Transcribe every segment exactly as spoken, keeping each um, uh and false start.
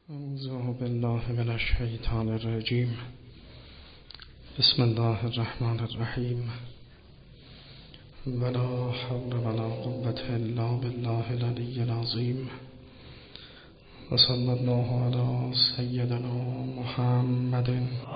اعوذ بالله من الشیطان الرجیم. بسم الله الرحمن الرحیم. ولا حول ولا قوة الا بالله العلی العظیم. و صلی الله علی سیدنا محمد.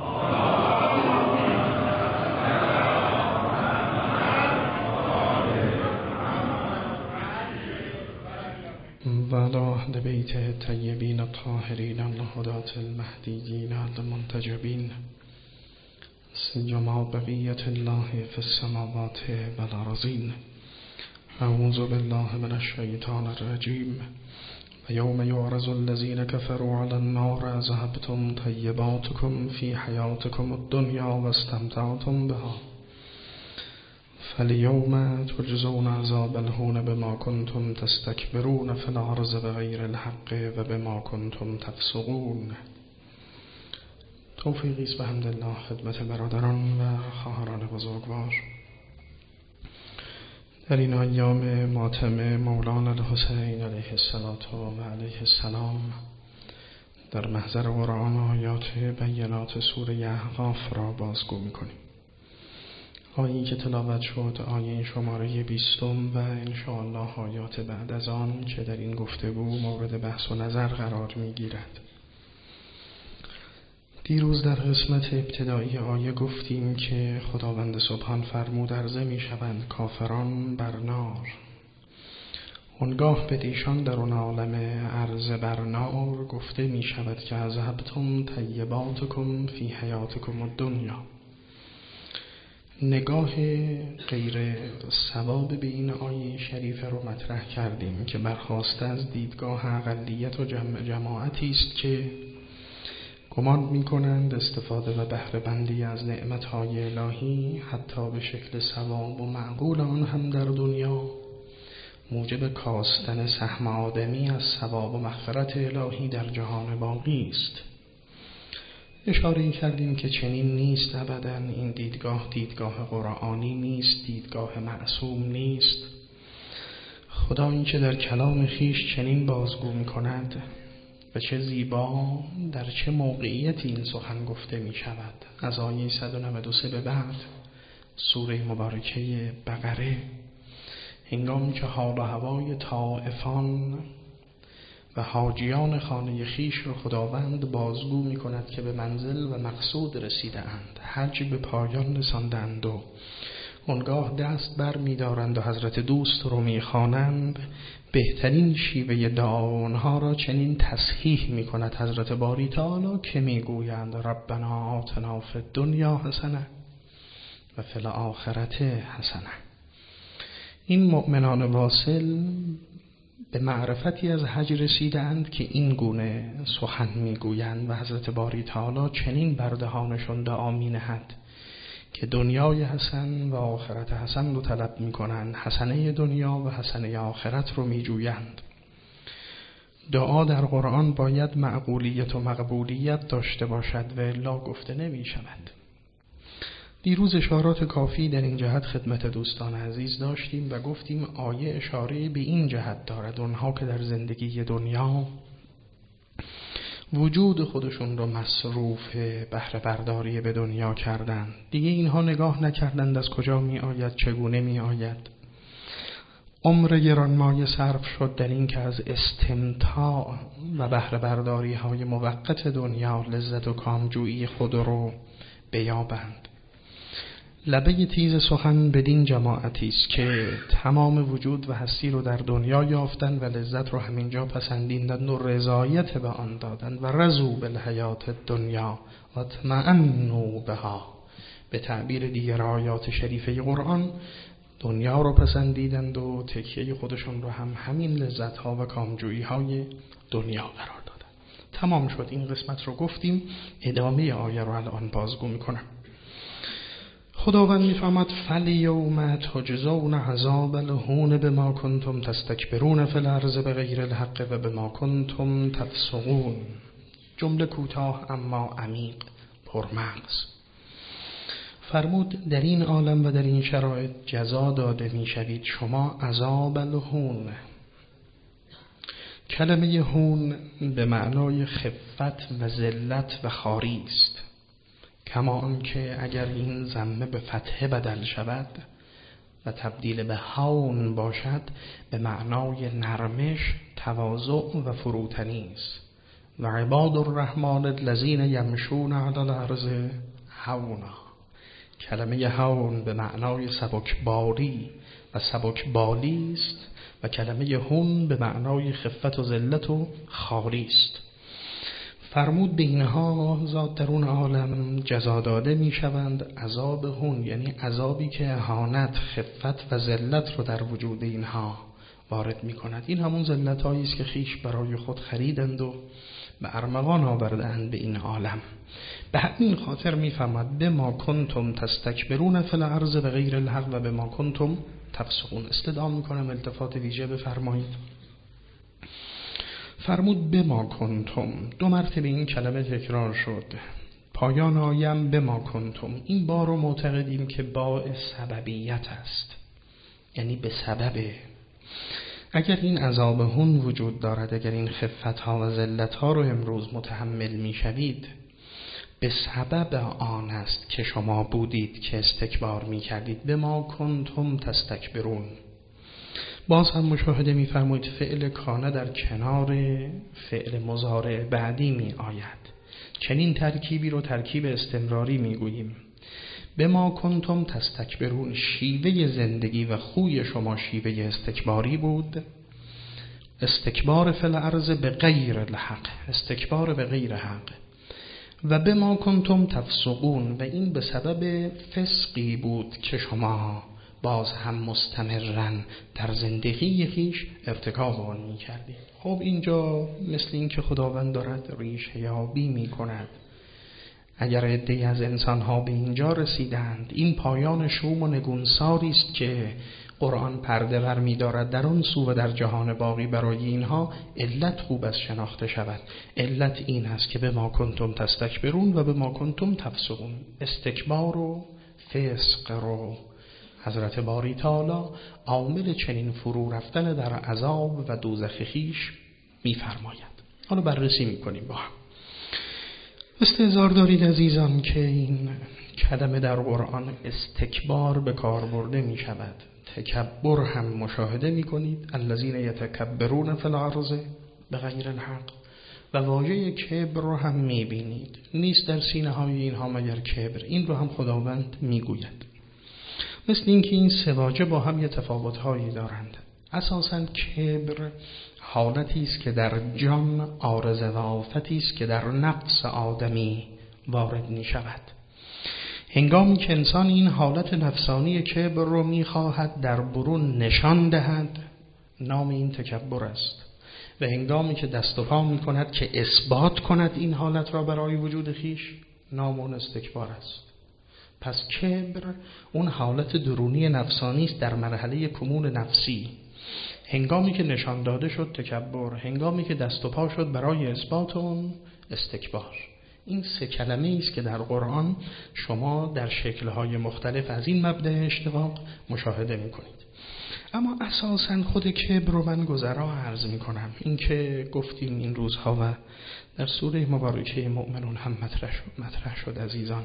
وعلى أهل بيته الطيبين الطاهرين الهداة المهديين المنتجبين سيما بقية الله في السماوات والأرضين. أعوذ بالله من الشيطان الرجيم. ويوم يعرض الذين كفروا على النار أذهبتم طيباتكم في حياتكم الدنيا واستمتعتم بها فاليوم تجزون عذاب الهون بما كنتم تستكبرون في الأرض بغير الحق وبما كنتم تفسقون. توفیقی است به حمدالله خدمت برادران و خواهران بزرگوار در این ایام ماتم مولانا الحسین علیه السلام و علیه السلام در محضر قرآن آیات بینات سوره احقاف را بازگو می‌کنیم. آیه‌ای که تلاوت شد آیه شماره بیستم و انشاءالله آیات بعد از آن که در این گفتگو مورد بحث و نظر قرار می‌گیرد. دیروز در قسمت ابتدایی آیه گفتیم که خداوند سبحان فرمود عرضه می‌شوند کافران بر نار، آنگاه به دیشان در اون عالم عرضه بر نار گفته می‌شود که اذهبتم طیباتکم فی حیاتکم الدنیا. نگاه غیر ثواب به این آیه شریفه رو مطرح کردیم که برخواسته از دیدگاه اقلیت و جمع جماعتی است که گمان می‌کنند استفاده و بهره بندی از نعمت‌های الهی حتی به شکل ثواب و معقول آن هم در دنیا موجب کاستن سهم آدمی از ثواب و مغفرت الهی در جهان باقی است. اشاره کردیم که چنین نیست ابداً. این دیدگاه دیدگاه قرآنی نیست، دیدگاه معصوم نیست. خدا این که در کلام خیش چنین بازگو می کند و چه زیبا در چه موقعیتی این سخن گفته می شود. از آیه صد و نود و سه به بعد سوره مبارکه بقره، هنگامی که حال و هوای طائفان و حاجیان خانه خیش رو خداوند بازگو می کند که به منزل و مقصود رسیده اند، حج به پایان رساندند و آنگاه دست بر می دارند و حضرت دوست رو می خوانند. بهترین شیوه دعا آنها را چنین تصحیح می کند حضرت باری تعالی که می گویند ربنا آتنا فی الدنیا حسنه و فی الاخرة حسنه. این مؤمنان واصل به معرفتی از حج رسیده اند که این گونه سخن میگویند و حضرت باری تعالی چنین بر دهانشان دعا می نهد که دنیای حسن و آخرت حسن رو طلب می کنند، حسنه دنیا و حسنه آخرت رو می جویند. دعا در قرآن باید معقولیت و مقبولیت داشته باشد و الا گفته نمی شود. دیروز اشارات کافی در این جهت خدمت دوستان عزیز داشتیم و گفتیم آیه اشاره به این جهت دارد اونها که در زندگی دنیا وجود خودشون رو مصروف بهره برداری به دنیا کردند، دیگه اینها نگاه نکردند از کجا می آید، چگونه می آید. عمر گرانمایه صرف شد در این که از استمتاع و بهره برداری های موقت دنیا لذت و کامجویی خود رو بیابند. لبه تیز سخن بدین جماعتی است که تمام وجود و هستی رو در دنیا یافتند و لذت رو همینجا پسندیدند و رضایت به آن دادند و رضوا بالحیات الدنیا و اطمأنوا بها. به تعبیر دیگر آیات شریفه قرآن دنیا رو پسندیدند و تکیه خودشون رو هم همین لذت ها و کامجویی های دنیا قرار دادند. تمام شد این قسمت رو گفتیم. ادامه آیه رو الان بازگو میکنم. خداوند میفرماید فالیوم تجزون عذاب الهون بما کنتم تستکبرون فی الارض بغیر الحق و بما کنتم تفسقون. جمله کوتاه اما عمیق پرمغز. فرمود در این عالم و در این شرایط جزا داده میشوید شما عذاب الهون کلمه هون به معنای خفت و ذلت و خواری است، کما آنکه اگر این ضمه به فتحه بدل شود و تبدیل به هون باشد به معنای نرمش، تواضع و فروتنی است. و عباد الرحمن الذین یمشون علی الارض هونا. کلمه هون به معنای سبکباری و سبکبالی است و کلمه هون به معنای خفت و ذلت و خواری است. فرمود به اینها ذات درون عالم جزا داده می شوند عذاب هون، یعنی عذابی که اهانت، خفت و ذلت رو در وجود اینها وارد می کند. این همون ذلت هایی است که خیش برای خود خریدند و به ارمغان آوردند به این عالم. به همین خاطر می فرماد بما کنتم تستکبرون فی الارض بغیر الحق و بما کنتم تفسقون. استدعا می کنم التفات ویژه بفرمایید. فرمود بما کنتم، دو مرتبه این کلمه تکرار شد. پایان آیم بما کنتم، این با رو معتقدیم که با سببیت است، یعنی به سبب. اگر این عذاب هون وجود دارد، اگر این خفت ها و ذلت ها رو امروز متحمل می شوید، به سبب آن است که شما بودید که استکبار می کردید. بما کنتم تستکبرون. باز هم مشاهده می فرمایید فعل کانه در کنار فعل مضارع بعدی می آید. چنین ترکیبی رو ترکیب استمراری می گوییم. بما کنتم تستکبرون، شیوه زندگی و خوی شما شیوه استکباری بود. استکبار فی الارض به غیر الحق، استکبار به غیر حق. و بما کنتم تفسقون، و این به سبب فسقی بود که شما باز هم مستمرن در زندگی خیش ارتکاب آن می کردید. خب اینجا مثل این که خداوند دارد ریشه یابی می کند. اگر عده‌ای از انسان‌ها به اینجا رسیدند، این پایان شوم و نگونساری است که قرآن پرده بر می دارد در آن سو و در جهان باقی برای اینها علت خوب از شناخته شود. علت این است که به ما کنتم تستکبرون و به ما کنتم تفسقون. استکبار و فسق رو حضرت باری تعالی عامل چنین فرو رفتن در عذاب و دوزخ خویش می فرماید. حالا بررسی می کنیم با هم. استحضار دارید عزیزان که این کلمه در قرآن استکبار به کار برده می شود. تکبر هم مشاهده می کنید. الذین یتکبرون فی الارض بغیر الحق. و واژه کبر رو هم می بینید. نیست در سینه های اینها مگر کبر. این رو هم خداوند می گوید. مثل اینکه این سه واژه با هم یه تفاوت هایی دارند. اساساً کبر حالتی است که در جان عارضه و آفتی است که در نفس آدمی وارد می شود. هنگامی که انسان این حالت نفسانی کبر رو می خواهد در برون نشان دهد، نام این تکبر است. و هنگامی که دست و پا می کند که اثبات کند این حالت را برای وجود خیش، نام اون استکبار است. پس کبر اون حالت درونی نفسانی است در مرحله کمون نفسی. هنگامی که نشان داده شد تکبر، هنگامی که دست و پا شد برای اثبات اون استکبار. این سه کلمه است که در قرآن شما در شکل‌های مختلف از این مبدأ اشتقاق مشاهده می‌کنید. اما اساساً خود کبر رو من گذرا عرض می‌کنم. این که گفتیم این روزها و در سوره مبارکه مؤمنون هم مطرح شد, مطرح شد عزیزان.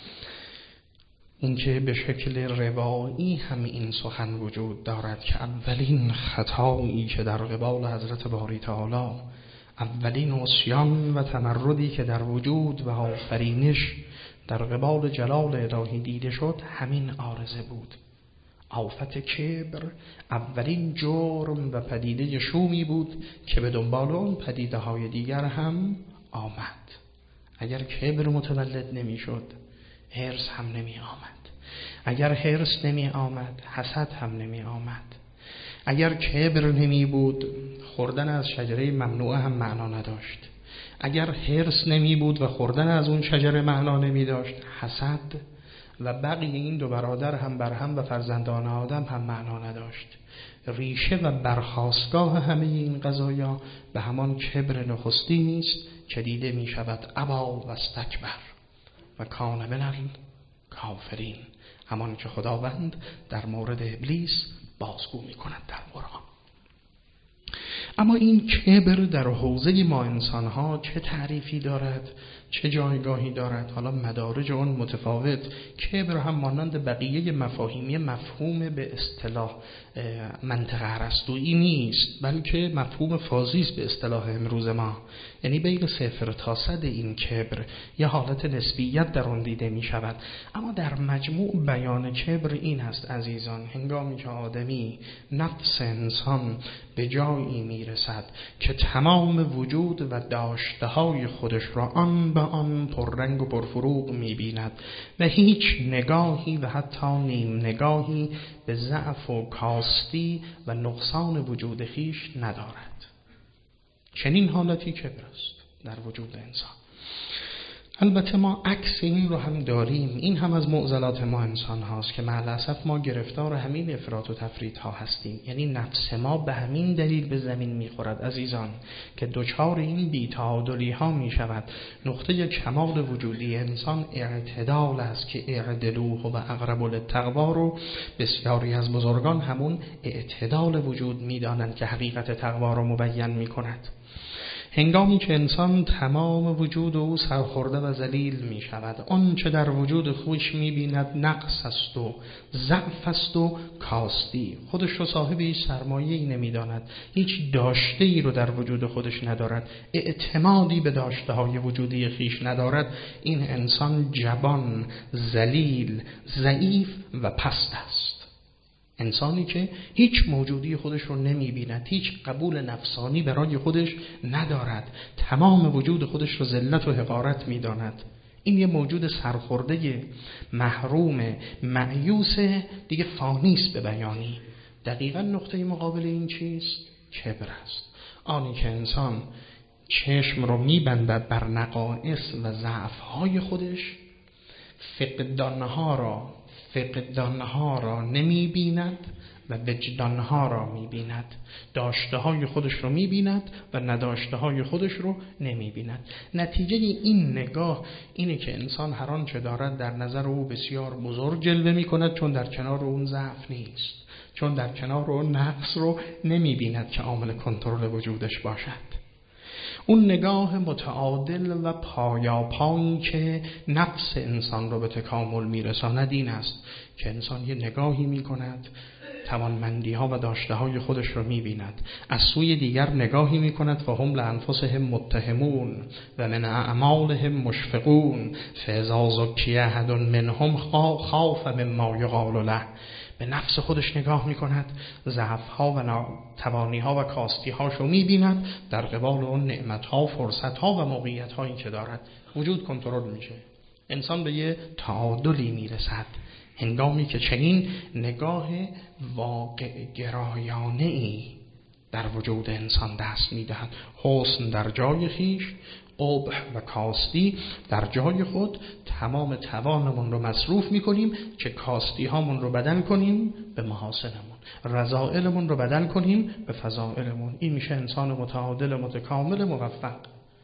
این که به شکل روایی هم این سخن وجود دارد که اولین خطایی که در قبال حضرت باری تعالی، اولین عصیان و تمردی که در وجود و آفرینش در قبال جلال الهی دیده شد، همین عارضه بود. آفت کبر اولین جرم و پدیده شومی بود که به دنبال اون پدیده های دیگر هم آمد. اگر کبر متولد نمی شد، حرص هم نمی آمد. اگر حرص نمی آمد، حسد هم نمی آمد. اگر کبر نمی بود، خوردن از شجره ممنوعه هم معنا نداشت. اگر حرص نمی بود و خوردن از اون شجره معنا نمی داشت، حسد و بقیه این دو برادر هم بر هم و فرزندان آدم هم معنا نداشت. ریشه و برخاستگاه همه این قضایا به همان کبر نخستی نیست که دیده می شود ابا و استکبر و کان من الکافرین، همان که خداوند در مورد ابلیس بازگو می کند در قرآن. اما این کبر در حوزه ما انسان‌ها چه تعریفی دارد، چه جایگاهی دارد؟ حالا مدارج اون متفاوت. کبر هم مانند بقیه مفاهیمی مفهوم به اصطلاح منطق ارسطویی نیست، بلکه مفهوم فاضی است به اصطلاح امروز ما. یعنی بین صفر تا صد این کبر یه حالت نسبیت در آن دیده می شود. اما در مجموع بیان کبر این است عزیزان، هنگامی که آدمی، نفس انسان به جایی می رسد که تمام وجود و داشته های خودش را آن به آن پررنگ و پرفروغ می بیند و هیچ نگاهی و حتی نیم نگاهی به ضعف و کاستی و نقصان وجود خیش ندارد. چنین حالتی کبر است در وجود انسان. البته ما عکس این رو هم داریم. این هم از معضلات ما انسان هاست که مع الاسف ما گرفتار همین افراط و تفریط ها هستیم. یعنی نفس ما به همین دلیل به زمین میخورد عزیزان که دوچار این بی‌تعادلی ها می شود. نقطه کمال وجودی انسان اعتدال است که اعدلوه و اقرب للتقوا رو بسیاری از بزرگان همون اعتدال وجود می دانند که حقیقت تقوا رو مبین می کند. هنگامی که انسان تمام وجود او سرخورده و ذلیل می شود، آن چه در وجود خودش می بیند نقص است و ضعف است و کاستی، خودش رو صاحب هیچ سرمایه‌ای نمی داند، هیچ داشته ای رو در وجود خودش ندارد، اعتمادی به داشته های وجودی خیش ندارد، این انسان جبان، ذلیل، ضعیف و پست است. انسانی که هیچ موجودی خودش رو نمی بیند، هیچ قبول نفسانی برای خودش ندارد، تمام وجود خودش رو ذلت و حقارت می داند. این یه موجود سرخورده، محروم، مایوس، دیگه فانیست به بیانی. دقیقا نقطه مقابل این چیست؟ کبر است. آنی که انسان چشم رو می بندد بر نقائص و ضعف‌های خودش، فقدانها را فقدانها را نمی بیند و وجدانها را می بیند. داشته های خودش رو می بیند و نداشته های خودش رو نمی بیند. نتیجه این نگاه اینه که انسان هر آنچه دارد در نظر او بسیار بزرگ جلوه می کند، چون در کنار اون ضعف نیست، چون در کنار اون نقص رو نمی بیند که عامل کنترل وجودش باشد. اون نگاه متعادل و پایاپایی که نفس انسان رو به تکامل میرساند این است که انسان یه نگاهی میکند، توانمندی ها و داشته های خودش رو میبیند، از سوی دیگر نگاهی میکند و هم لانفسهم متهمون و من اعمالهم مشفقون فاذا زکی احد منهم خاف مما یقال له. به نفس خودش نگاه میکند، ضعف‌ها و توانی‌ها و کاستی‌هاش رو می‌بیند، در قبال اون نعمت‌ها، فرصت‌ها و موقعیت‌هایی که دارد وجود کنترل میشه. انسان به یه تعادلی میرسد هنگامی که چنین نگاه واقع گرایانه‌ای در وجود انسان دست می‌دهد. حسن در جای خیش، قبح و کاستی در جای خود، تمام توانمون رو مصروف میکنیم که کاستی هامون رو بدل کنیم به محاسنمون، رذائلمون رو بدل کنیم به فضائلمون. این میشه انسان متعادل، متکامل، موفق.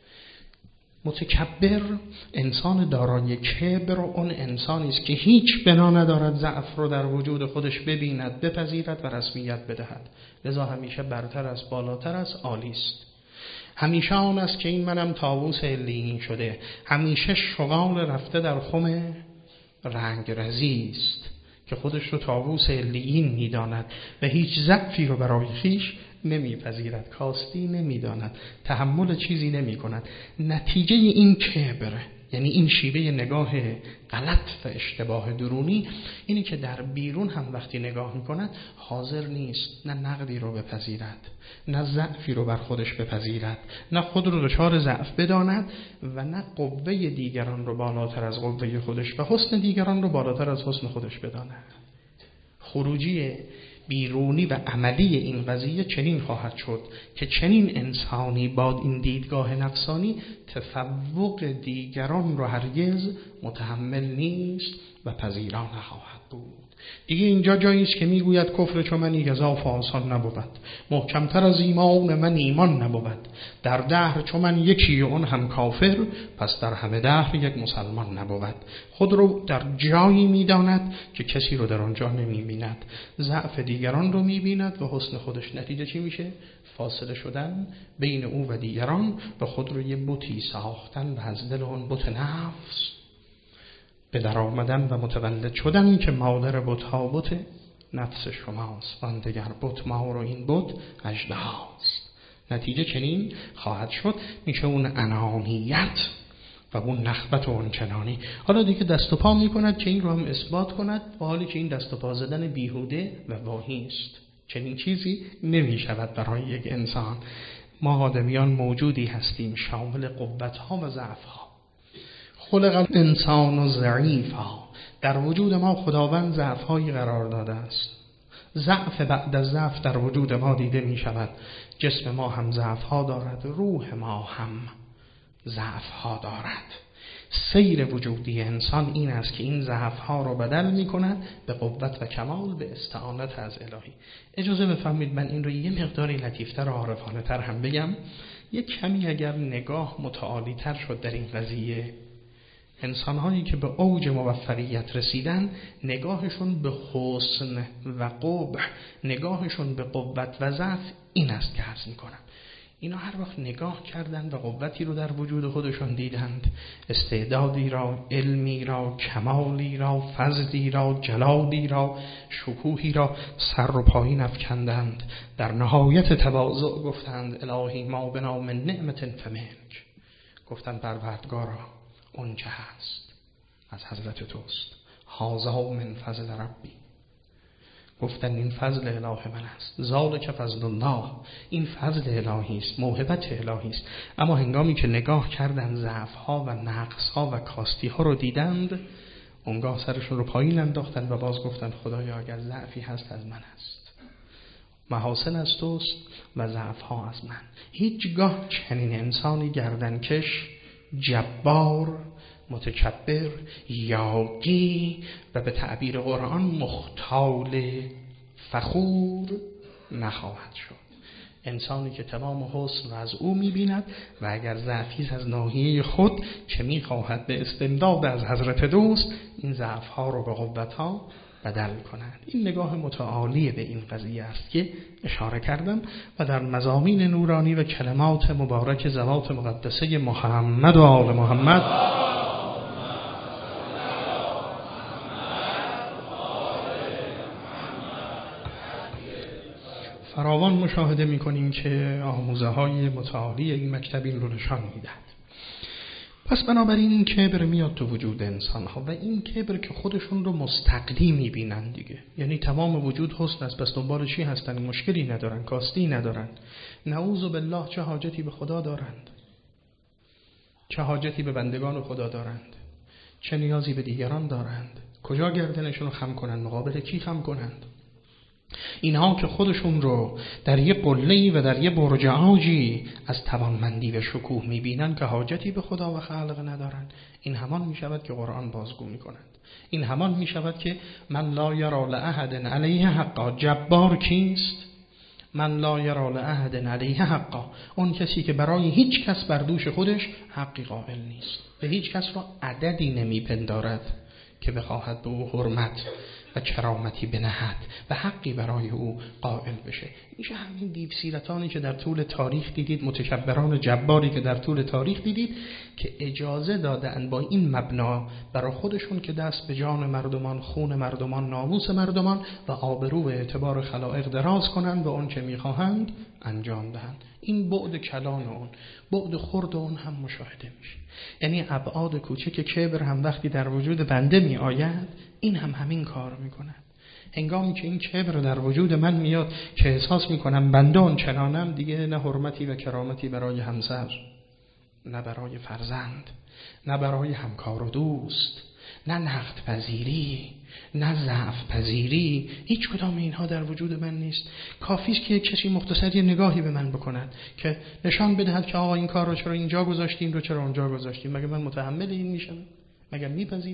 متکبر، انسان دارای کبر، اون انسانی است که هیچ بنا ندارد ضعف رو در وجود خودش ببیند، بپذیرد و رسمیت بدهد، لذا همیشه برتر است، بالاتر است، عالی است. همیشه آن است که این منم طاووس علیین شده، همیشه شغال رفته در خم رنگ رزی است که خودش رو طاووس علیین می‌داند و هیچ ضعفی رو برای خیش نمیپذیرد، کاستی نمی‌داند، تحمل چیزی نمی‌کند. نتیجه این کبر، یعنی این شیوه نگاه غلط و اشتباه درونی، اینی که در بیرون هم وقتی نگاه میکند حاضر نیست نه نقدی رو بپذیرد، نه ضعفی رو بر خودش بپذیرد، نه خود رو دچار ضعف بداند و نه قوه دیگران رو بالاتر از قوه خودش و حسن دیگران رو بالاتر از حسن خودش بداند. خروجی بیرونی و عملی این قضیه چنین خواهد شد که چنین انسانی با این دیدگاه نفسانی تفوق دیگران را هرگز متحمل نیست و پذیرا نخواهد بود. دیگه اینجا جایی است که میگوید کفر چو منی گزاف آسان نبود، محکمتر از ایمان من ایمان نبود. در دهر چو من یکی اون هم کافر، پس در همه دهر یک مسلمان نبود. خود رو در جایی میداند که کسی رو در آنجا نمیبیند، ضعف دیگران رو میبیند و حسن خودش. نتیجه چی میشه؟ فاصله شدن بین او و دیگران و خود رو یه بتی ساختن و از دل اون بت نفس به در آمدن و متولد شدن که مادر بت‌ها بت نفس شماست، آن دگر بت ما رو این بت اژدهاست. نتیجه چنین خواهد شد، میشه اون انانیت و اون نخبت و اون چنانی. حالا دیگه دست و پا میکند که این رو هم اثبات کند، و حالی که این دست و پا زدن بیهوده و واهی است. چنین چیزی نمیشود برای یک انسان. ما آدمیان موجودی هستیم شامل قوت‌ها و ضعف‌ها. خلق انسان ضعیفا، در وجود ما خداوند ضعف‌هایی قرار داده است. ضعف بعد از ضعف در وجود ما دیده می شود. جسم ما هم ضعف‌ها دارد، روح ما هم ضعف‌ها دارد. سیر وجودی انسان این است که این ضعف‌ها رو بدل می کند به قوت و کمال، به استعانت از الهی. اجازه بفرمایید من این رو یه مقداری لطیفتر و عارفانه تر هم بگم. یک کمی اگر نگاه متعالی تر شد در این قضیه، انسان‌هایی که به اوج موفقیت رسیدن، نگاهشون به حسن و قبح، نگاهشون به قوت و ضعف این است که عرض می‌کنم. اینا هر وقت نگاه کردند و قوتی رو در وجود خودشون دیدند، استعدادی را، علمی را، کمالی را، فضلی را، جلالی را، شکوهی را سر و پایین افکندند. در نهایت تواضع گفتند الهی ما بنا من نعمت فمنک، گفتند پروردگارا اون چه هست از حضرت توست، هذا من فضل ربی، گفتن این فضل اله من است، ذالک فضل الله، این فضل الهی است، موهبت الهی است. اما هنگامی که نگاه کردند ضعف‌ها و نقص‌ها و کاستی‌ها رو دیدند، اونگاه سرشون رو پایین انداختند و باز گفتند خدایا اگر ضعفی هست از من است، محاسن از توست و ضعف‌ها از من. هیچگاه چنین انسانی گردنکش، جبار، متکبر، یاغی و به تعبیر قرآن مختال فخور نخواهد شد. انسانی که تمام حسن از او می‌بیند و اگر ضعفی از ناحیه خود که می‌خواهد به استمداد از حضرت دوست این ضعف‌ها رو به قوت‌ها بدل کنند. این نگاه متعالی به این قضیه است که اشاره کردم و در مضامین نورانی و کلمات مبارک ذوات مقدسه محمد و آل محمد فراوان مشاهده می‌کنیم که آموزه های متعالی این مکتب این رو نشان می‌دهد. پس بنابراین این کبر میاد تو وجود انسان ها و این کبر که خودشون رو مستقلی میبینن دیگه، یعنی تمام وجود حسن است، بس دنبال چی هستن؟ مشکلی ندارن، کاستی ندارن. نعوذ بالله چه حاجتی به خدا دارند؟ چه حاجتی به بندگان خدا دارند؟ چه نیازی به دیگران دارند؟ کجا گردنشون رو خم کنند؟ مقابل کی خم کنند؟ اینها که خودشون رو در یه قله‌ای و در یه برج عاجی از توانمندی و شکوه می‌بینن که حاجتی به خدا و خلق ندارن، این همان می‌شود که قرآن بازگو می‌کند. این همان می‌شود که من لا یرا لأحد علیه حقا. جبار کیست؟ من لا یرا لأحد علیه حقا، اون کسی که برای هیچ کس بر دوش خودش حقی قائل نیست، به هیچ کس را عددی نمی‌پندارد که بخواهد به او حرمت و کرامتی بنهد و حقی برای او قائل بشه. میشه همین دیو سیرتانی که در طول تاریخ دیدید، متکبران جباری که در طول تاریخ دیدید که اجازه دادن با این مبنا برای خودشون که دست به جان مردمان، خون مردمان، ناموس مردمان و آبرو و اعتبار خلائق دراز کنند و اون چه میخواهند انجام دهند. این بعد کلان اون، بعد خرد اون هم مشاهده میشه. یعنی ابعاد کوچک کبر هم وقتی در وجود بنده می آید، این هم همین کار می کند. هنگامی که این کبر در وجود من میاد که احساس می کنم بنده اون چنانم، دیگه نه حرمتی و کرامتی برای همسر، نه برای فرزند، نه برای همکار و دوست، نه نقد پذیری، نه ضعف پذیری، هیچ کدام اینها در وجود من نیست. کافی است که کسی مختصر یه نگاهی به من بکند که نشان بدهد که آقا این کار رو چرا اینجا گذاشتیم، رو چرا اونجا گذاشتیم، مگه من متحمل این میشم؟ مگه میپذیرم؟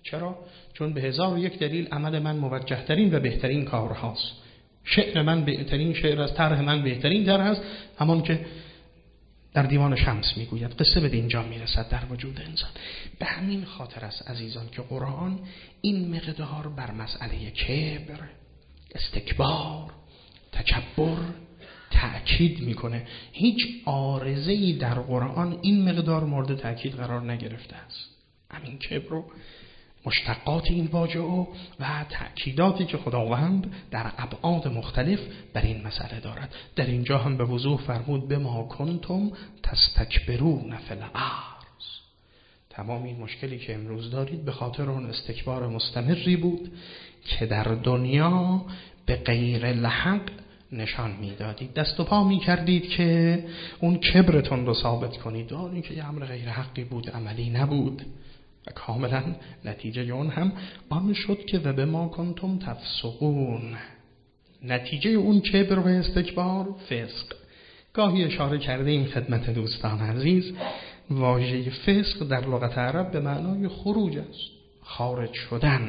چرا؟ چون به هزار و یک دلیل عمل من موجه ترین و بهترین کار هاست. شعر من بهترین شعر است، طرح من بهترین طرح است، همان که در دیوان شمس میگوید. قصه به اینجا میرسد در وجود انسان. به همین خاطر است عزیزان که قرآن این مقدار بر مسئله کبر، استکبار، تکبر تأکید میکنه. هیچ عارضه‌ای در قرآن این مقدار مورد تأکید قرار نگرفته است. همین کبر و مشتقات این واژه و تأکیداتی که خداوند در ابعاد مختلف بر این مسئله دارد. در اینجا هم به وضوح فرمود بما کنتم تستکبرون فی الارض. تمام این مشکلی که امروز دارید به خاطر اون استکبار مستمری بود که در دنیا به غیر الحق نشان میدادید، دست و پا میکردید که اون کبرتون رو ثابت کنید، و این که یه امر غیر حقی بود، عملی نبود. و کاملا نتیجه اون هم آن شد که و به ما کنتم تفسقون. نتیجه اون کبر و استکبار فسق. گاهی اشاره کرده این خدمت دوستان عزیز، واژه فسق در لغت عرب به معنای خروج است، خارج شدن.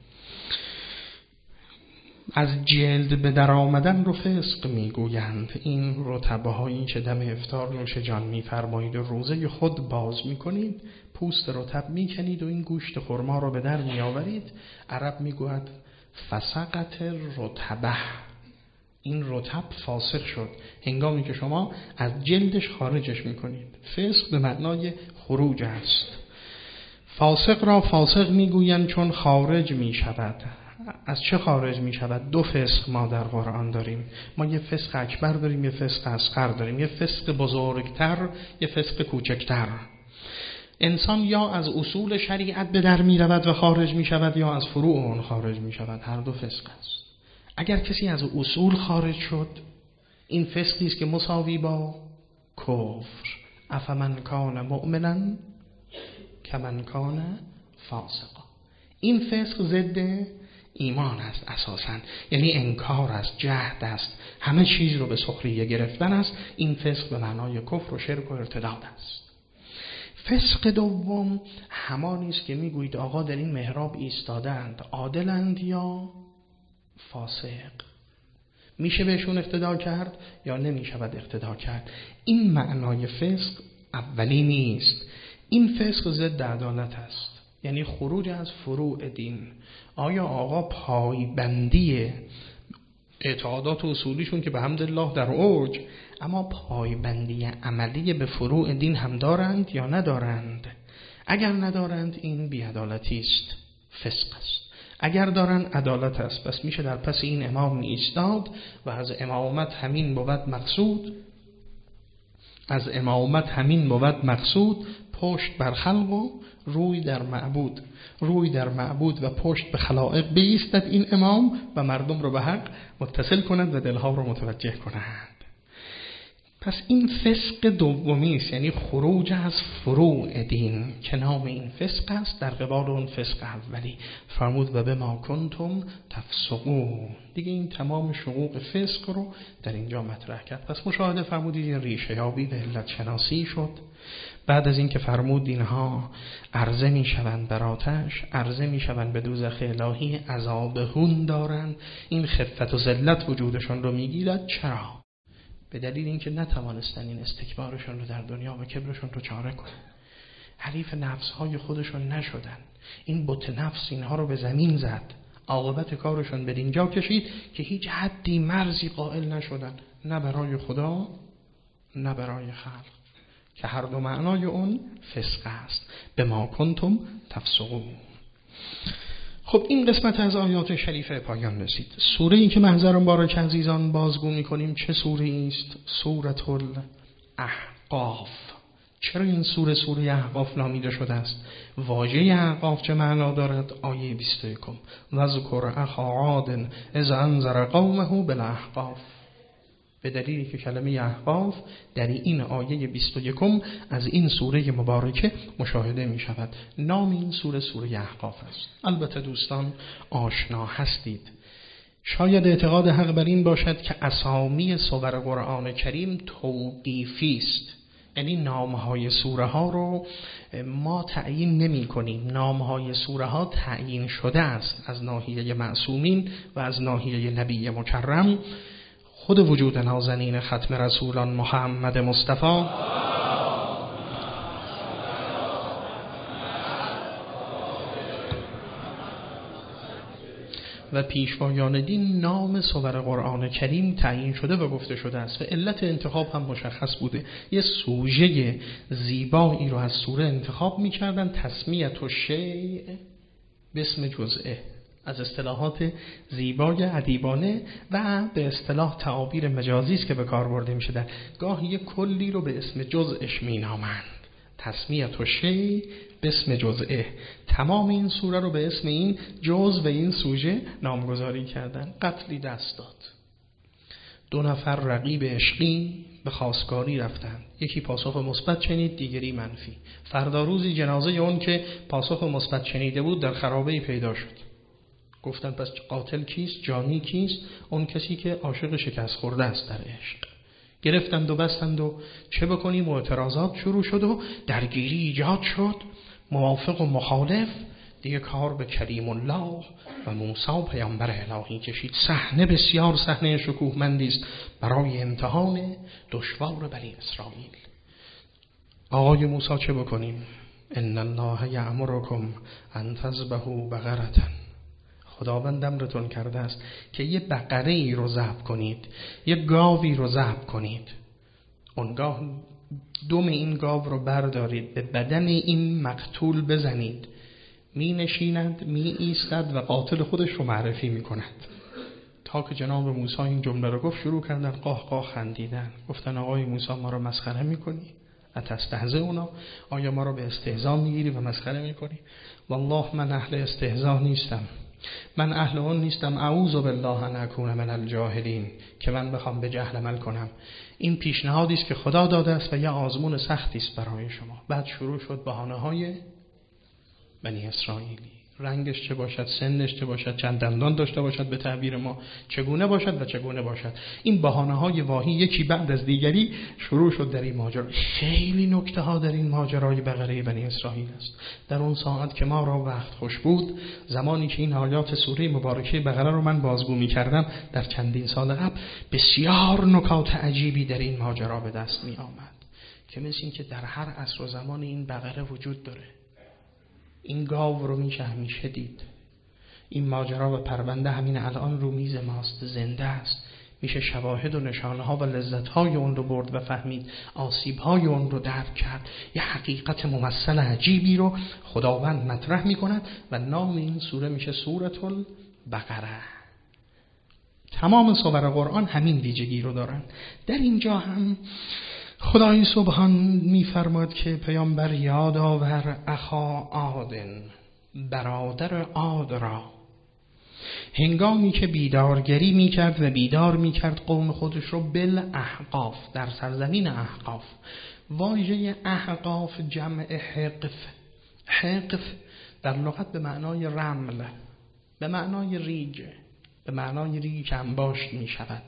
از جلد به در آمدن رو فسق میگویند. این رطبه هایی که دم افطار نوش جان میفرمایید و روزه خود باز میکنید، پوست رطب میکنید و این گوشت خرما رو به در میآورید، عرب میگوید فسقت رطبه. این رطب فاسق شد هنگامی که شما از جلدش خارجش میکنید. فسق به معنای خروج است. فاسق را فاسق میگویند چون خارج میشود. از چه خارج می شود؟ دو فسق ما در قرآن داریم. ما یه فسق اکبر داریم، یه فسق اصغر داریم، یه فسق بزرگتر، یه فسق کوچکتر. انسان یا از اصول شریعت به در می رود و خارج می شود، یا از فروع اون خارج می شود. هر دو فسق است. اگر کسی از اصول خارج شد، این فسقی است که مساوی با کفر. افمن کان مؤمنا کمن کان فاسقا. این فسق ضد ایمان است اساساً، یعنی انکار است، جهد است، همه چیز رو به سخریه گرفتن است. این فسق به معنای کفر و شرک و ارتداد است. فسق دوم همانی است که میگویید آقا در این محراب ایستادند، عادلند یا فاسق، میشه بهشون اقتدا کرد یا نمیشود اقتدا کرد. این معنای فسق اولی نیست. این فسق ضد عدالت است، یعنی خروج از فروع دین. آیا آقا پایبندی اعتقادات و اصولیشون که به حمدالله در اوج، اما پایبندی عملی به فروع دین هم دارند یا ندارند؟ اگر ندارند این بی‌عدالتی است، فسق است. اگر دارند عدالت است. پس میشه در پس این امام ایستاد و از امامت همین بود مقصود از امامت همین بود مقصود پشت بر خلق و روی در معبود. روی در معبود و پشت به خلائق بایستد این امام و مردم رو به حق متصل کند و دلها رو متوجه کنند. پس این فسق دومی است، یعنی خروج از فروع دین که نام این فسق است. در قبال اون فسق اولی فرمود و به ما کنتم تفسقون. دیگه این تمام شقوق فسق رو در اینجا مطرح کرد. پس مشاهده فرمودید این ریشه یابی به علت شناسی شد. بعد از این که فرمود اینها عرضه می شوند بر آتش، عرضه می شوند به دوزخ الهی، عذاب هون دارند، این خفت و ذلت وجودشون رو می گیرد. چرا؟ به دلیل اینکه نتوانستن این استکبارشون رو در دنیا و کبرشون رو چاره کنن. حریف نفسهای خودشون نشدن. این بت نفس اینها رو به زمین زد. عاقبت کارشون به اینجا کشید که هیچ حدی مرزی قائل نشدن، نه برای خدا نه برای خلق، که هر دو معنای اون فسق است. به ما کنتم تفسقون. خب این قسمت از آیات شریفه پایان رسید. سوره ای که محضر مبارک عزیزان بازگو می‌کنیم چه سوره است؟ سورة الاحقاف. چرا این سوره سوره احقاف نامیده شده است؟ واژه احقاف چه معنا دارد؟ آیه بیست و یک وذکر اخا عاد اذ انذر قومه بالاحقاف. به دلیلی که کلمه احقاف در این آیه بیست و یک از این سوره مبارکه مشاهده می شود. نام این سوره سوره احقاف است. البته دوستان آشنا هستید. شاید اعتقاد حق بر این باشد که اسامی سور قرآن کریم توقیفی است، یعنی نامهای سوره ها رو ما تعیین نمی کنیم، نامهای سوره ها تعیین شده است از ناحیه معصومین و از ناحیه نبی مکرم. خود وجود نازنین ختم رسولان محمد مصطفی و پیشوایان دین نام سور قرآن کریم تعیین شده و گفته شده است و علت انتخاب هم مشخص بوده. یه سوژه زیبایی رو از سوره انتخاب می‌کردن، تسمیت و شیء باسم جزئه، از اصطلاحات زیبای ادیبانه و به اصطلاح تعابیر مجازی است که به کار برده میشه. در گاهی یک کلی رو به اسم جزءش مینامند، تسمیت و شیء باسم جزئه. تمام این سوره رو به اسم این جزء و این سوژه نامگذاری کردن. قتلی دست داد. دو نفر رقیب عشقی به خواستگاری رفتن، یکی پاسخ مثبت شنید، دیگری منفی. فردا روزی جنازه اون که پاسخ مثبت شنیده بود در خرابه‌ای پیدا شد. گفتن پس قاتل کیست؟ جانی کیست؟ اون کسی که عاشق شکست خورده است در عشق. گرفتند و بستند و چه بکنیم؟ اعتراضات شروع شد و درگیری ایجاد شد، موافق و مخالف. دیگه کار به کلیم الله و موسی پیامبر الهی کشید. صحنه بسیار صحنه شکوهمندی است برای امتحان دشوار بنی اسرائیل. آقای موسی چه بکنیم؟ ان الله یأمرکم ان تذبحوا بقرة. خداوند امرتون کرده است که یه بقره ای رو ذبح کنید، یه گاوی رو ذبح کنید. اونگاه دم این گاو رو بردارید، به بدن این مقتول بزنید، می نشیند، می ایستد و قاتل خودش رو معرفی می کند. تا که جناب موسی این جمله رو گفت شروع کردن قاه قاه خندیدن. گفتن آقای موسی ما رو مسخره می کنی؟ اتستهزئ اونا؟ آیا ما رو به استهزا می گیری و مسخره می کنی؟ والله من اهل استهزا نیستم، من اهل اون نیستم. اعوذ بالله ان اکون من الجاهلین، که من بخوام به جهل عمل کنم. این پیشنهادی است که خدا داده است و یه آزمون سختی است برای شما. بعد شروع شد بهانه‌های بنی اسرائیلی، رنگش چه باشد، سنش چه باشد، چند دندان داشته باشد، به تعبیر ما چگونه باشد و چگونه باشد. این بهانه‌های واهی یکی بعد از دیگری شروع شد در این ماجرا. خیلی نکته ها در این ماجرای بقره بنی اسرائیل است. در اون ساعت که ما را وقت خوش بود، زمانی که این آیات سوره مبارکه بقره رو من بازگو می‌کردم در چندین سال قبل، بسیار نکات عجیبی در این ماجرا به دست می آمد که مثل این که در هر عصر و زمان این بقره وجود داره. این گاو رو میشه همیشه دید. این ماجرا و پرونده همین الان رو میز ماست، زنده است. میشه شواهد و نشانه ها و لذت های اون رو برد و فهمید، آسیب های اون رو درک کرد. یه حقیقت ممثل عجیبی رو خداوند مطرح میکند و نام این سوره میشه سورة البقره. تمام سور قرآن همین ویژگی رو دارن. در اینجا هم خدای سبحان می‌فرماید که پیامبر یاد آور اخا عادن، برادر عاد را، هنگامی که بیدارگری می‌کرد و بیدار می‌کرد قوم خودش رو بالاحقاف، در سرزمین احقاف. واژه احقاف جمع حقف. حقف در لغت به معنای رمل، به معنای ریگ، به معنای ریگی که انباشت می‌شود.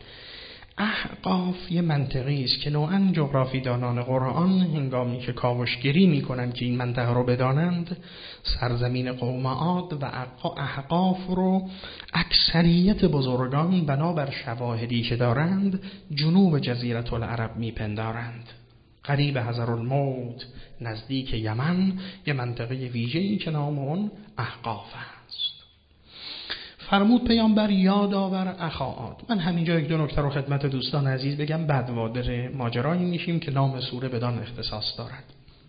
احقاف یه منطقی است که نوعاً جغرافی دانان قرآن هنگامی که کاوشگری میکنند که این منطقه رو بدانند، سرزمین قوم عاد و احقاف رو اکثریت بزرگان بنابر شواهدی که دارند جنوب جزیره العرب میپندارند. قریب حضرالموت، نزدیک یمن، یه منطقه ویژه‌ای که نام اون احقاف است. فرمود پیامبر یاد آور اخا عاد. من همینجا یک دو نکته رو خدمت دوستان عزیز بگم، بعد وارد ماجرایی میشیم که نام سوره بدان اختصاص دارد.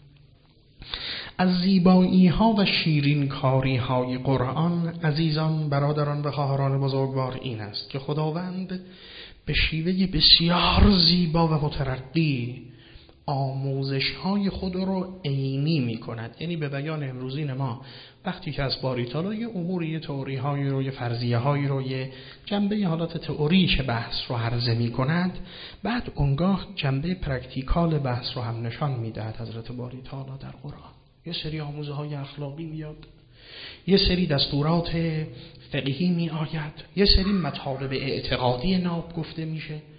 از زیبایی ها و شیرین کاری های قرآن عزیزان، برادران و خواهران بزرگوار این است که خداوند به شیوه بسیار زیبا و مترقی آموزش های خود رو عینی می کند. یعنی به بیان امروزین ما وقتی که از باری تعالی یه اموری، تئوری هایی رو، یه فرضیه هایی رو، یه جنبه حالات تئوری که بحث رو عرضه می کند، بعد اونگاه جنبه پرکتیکال بحث رو هم نشان می دهد حضرت باری تعالی در قرآن. یه سری آموزه های اخلاقی میاد، یه سری دستورات فقهی می آید، یه سری مطالب اعتقادی ناب گفته میشه.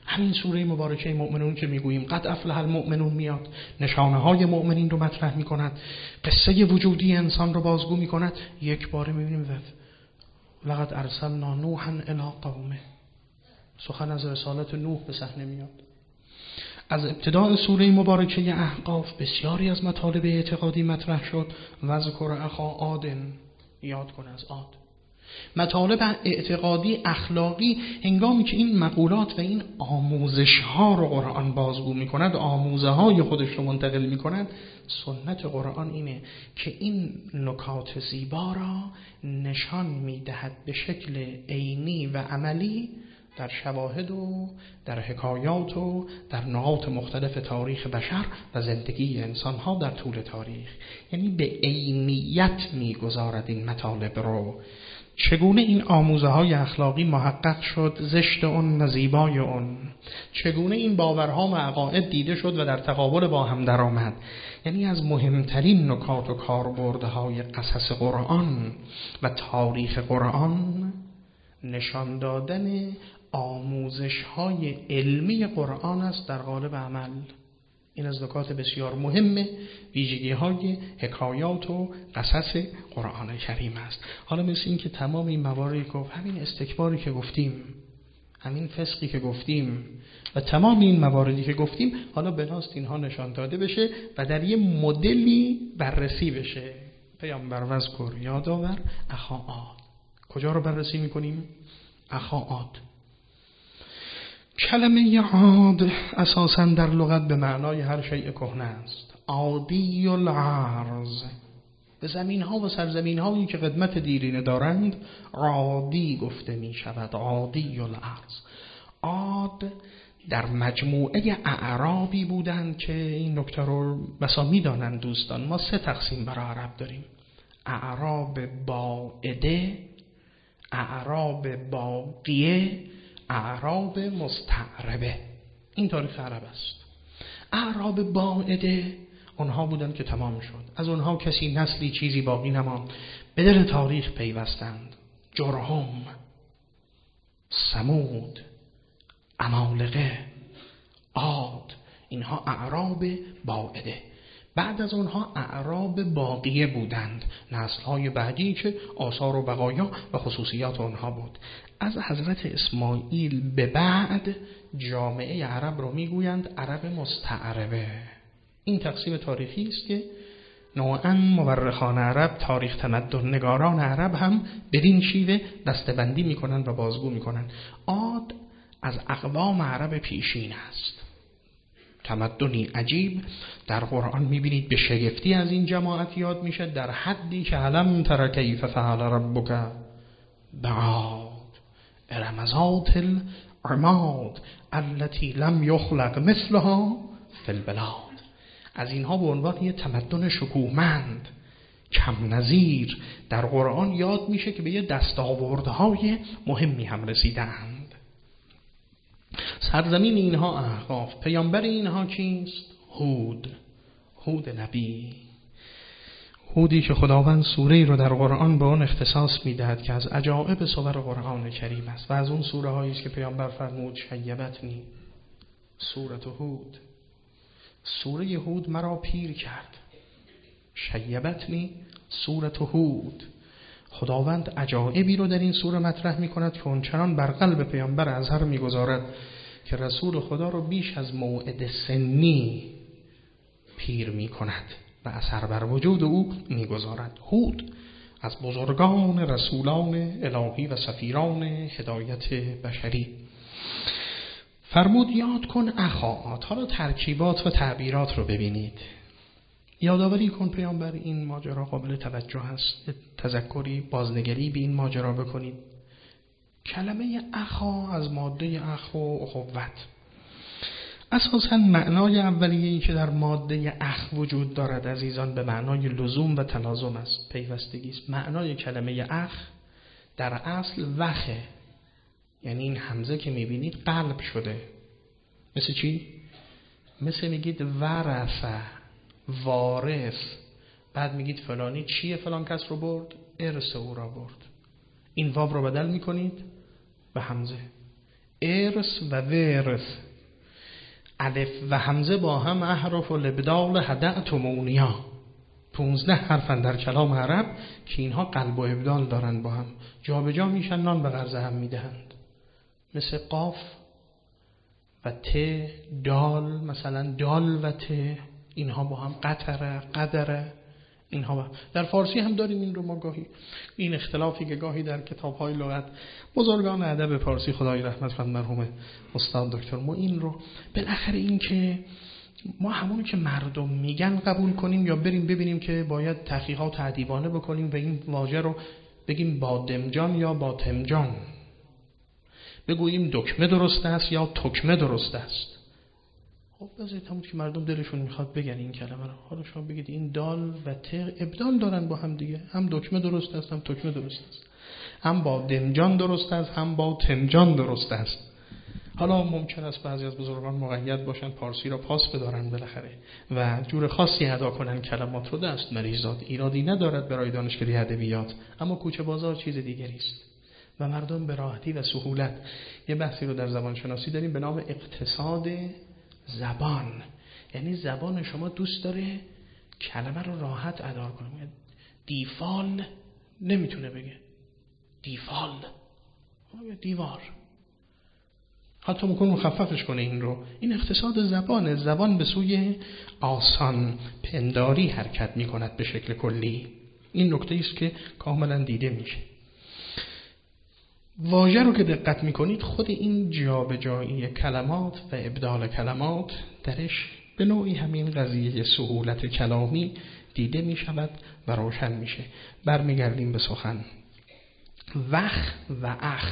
همین سوره مبارکه مؤمنون که میگوییم قد افلح المؤمنون میاد، نشانه های مؤمنین رو مطرح میکند، قصه وجودی انسان رو بازگو میکند. یک باره میبینیم لقد ارسلنا نوحا الی قومه، سخن از رسالت نوح به صحنه میاد. از ابتداء سوره مبارکه احقاف بسیاری از مطالب اعتقادی مطرح شد. وذکر اخا عاد، یاد کن از عاد. مطالب اعتقادی اخلاقی هنگامی که این مقولات و این آموزش ها رو قرآن بازگو می کند، آموزه های خودش رو منتقل می کند، سنت قرآن اینه که این نکات زیبا را نشان می دهد به شکل عینی و عملی در شواهد و در حکایات و در نقاط مختلف تاریخ بشر و زندگی انسان ها در طول تاریخ. یعنی به عینیت می گذارد این مطالب رو. چگونه این آموزه های اخلاقی محقق شد، زشت اون و زیبای اون، چگونه این باورها و عقاید دیده شد و در تقابل با هم در آمد. یعنی از مهمترین نکات و کاربردهای قصص قرآن و تاریخ قرآن نشان دادن آموزش های علمی قرآن است در قالب عمل. این از نکات بسیار مهم ویژگی های حکایات و قصص قرآن کریم است. حالا مثل این که تمام این مواردی گفت، همین استکباری که گفتیم، همین فسقی که گفتیم و تمام این مواردی که گفتیم، حالا بناست اینها نشان داده بشه و در یه مدلی بررسی بشه. پیامبر وذکر، یادآور اخا عاد. کجا رو بررسی میکنیم؟ اخا عاد. کلمه عاد اساساً در لغت به معنای هر شیء کهنه است. عادی الارض، به زمین ها و سرزمین هایی که قدمت دیرینه دارند عادی گفته می شود. عادی الارض. عاد در مجموعه اعرابی بودند که این نکته رو بسا می دانند دوستان. ما سه تقسیم برای عرب داریم: اعراب باعده، اعراب باقیه، اعراب مستعربه. این تاریخ عرب است. اعراب باعده اونها بودند که تمام شد، از اونها کسی نسلی چیزی باقی نماند، به دل تاریخ پیوستند. جرهم، ثمود، عمالقه، عاد، اینها اعراب باعده. بعد از اونها اعراب باقیه بودند، نسل‌های بعدی که آثار و بقایا و خصوصیات اونها بود. از حضرت اسماعیل به بعد جامعه عرب رو میگویند عرب مستعربه. این تقسیم تاریخی است که نوعاً مورخان عرب، تاریخ تمدن نگاران عرب هم بدین شیوه دسته‌بندی میکنند و بازگو میکنند. عاد از اقوام عرب پیشین است. تمدنی عجیب در قرآن میبینید به شگفتی از این جماعت یاد میشه، در حدی که علم تر کیف فعل ربک بعاد ارم ذات العماد التي لم یخلق مثلها فی البلاد. از اینها به عنوان یه تمدن شکوهمند کم نظیر در قرآن یاد میشه که به یه دستاوردهای مهمی هم رسیدند. سرزمین اینها احقاف. پیامبر اینها کیست؟ هود. هود نبی. هودی که خداوند سوره‌ای رو در قرآن به اون اختصاص میدهد که از عجائب صور قرآن کریم است و از اون سوره هایی است که پیامبر فرمود شیبتنی سوره هود. سوره هود مرا پیر کرد. شیبتنی سوره هود. خداوند عجایبی رو در این سوره مطرح می کند که اونچنان بر قلب پیامبر اثر می گذارد که رسول خدا رو بیش از موعد سنی پیر می کند و اثر بر وجود او می گذارد. هود از بزرگان رسولان الهی و سفیران هدایت بشری. فرمود یاد کن اخاات. حالا ترکیبات و تعبیرات رو ببینید. یادآوری کن پیامبر این ماجرا قابل توجه است. تذکری، بازنگری به این ماجرا بکنید. کلمه اخا از ماده اخ و اخوت. اساساً معنای اولیه‌ای که در ماده اخ وجود دارد عزیزان به معنای لزوم و تلازم است، پیوستگی است. معنای کلمه اخ در اصل وخه، یعنی این همزه که میبینید قلب شده. مثل چی؟ مثل میگید ورثه، وارث، بعد میگید فلانی چیه فلان کس رو برد؟ ارث او را برد. این واو رو بدل میکنید به همزه. ارث و ورث، الف و همزه با هم احرف و لبدال هدعتمونیا، پونزده حرفن در کلام عرب که اینها قلب و ابدال دارن، با هم جا به جا میشن، نان به قرض هم میدهند. مثل قاف و ت، دال، مثلا دال و ت، اینها با هم قطره، قدره، اینها با. در فارسی هم داریم این رو ما گاهی، این اختلافی که گاهی در کتاب‌های لغت بزرگان ادب فارسی خدای رحمت کنه مرحوم استاد دکتر ما این رو بالاخره این که ما همونی که مردم میگن قبول کنیم یا بریم ببینیم که باید تحقیقات ادیبانه بکنیم و این واژه رو بگیم بادمجان یا باطمجان، بگوییم دکمه درست است یا تکمه درست است. خب بذارید همون که مردم دلشون میخواد بگن این کلمه رو. حالا شما بگید این دال و ت ابدال دارن با هم دیگه، هم دکمه درست است هم تکمه درست است، هم با دمجان درست است هم با تمجان درست است. حالا ممکن است بعضی از بزرگان مقید باشن پارسی را پاس بدارن بالاخره و جور خاصی ادا کنن کلمات رو، دست مریضات ایرادی ندارد برای دانشکده ادبیات، اما کوچه بازار چیز دیگری است و مردم به راحتی و سهولت. یه بحثی رو در زبان شناسی داریم به نام اقتصاد زبان، یعنی زبان شما دوست داره کلمه رو راحت ادا کنه. دیفال نمیتونه بگه دیفال، دیوار، حتی ممکن مخففش کنه این رو. این اقتصاد زبانه، زبان به سوی آسان پنداری حرکت می کند به شکل کلی. این نکته است که کاملا دیده میشه. واژه رو که دقت میکنید خود این جابجایی کلمات و ابدال کلمات درش به نوعی همین قضیه سهولت کلامی دیده میشود و روشن میشه. برمیگردیم به سخن. وخ و اخ،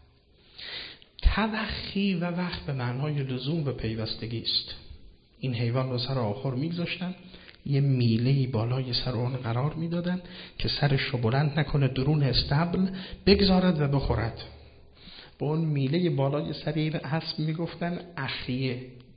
توخی و وخ به معنای لزوم و پیوستگی است. این حیوان رو سر آخر میگذاشتن، یه میله‌ای بالای سر اون قرار میدادن که سرش رو بلند نکنه، درون استبل بگذارد و بخورد. با اون میله بالای سر این اسب میگفتن اخیه،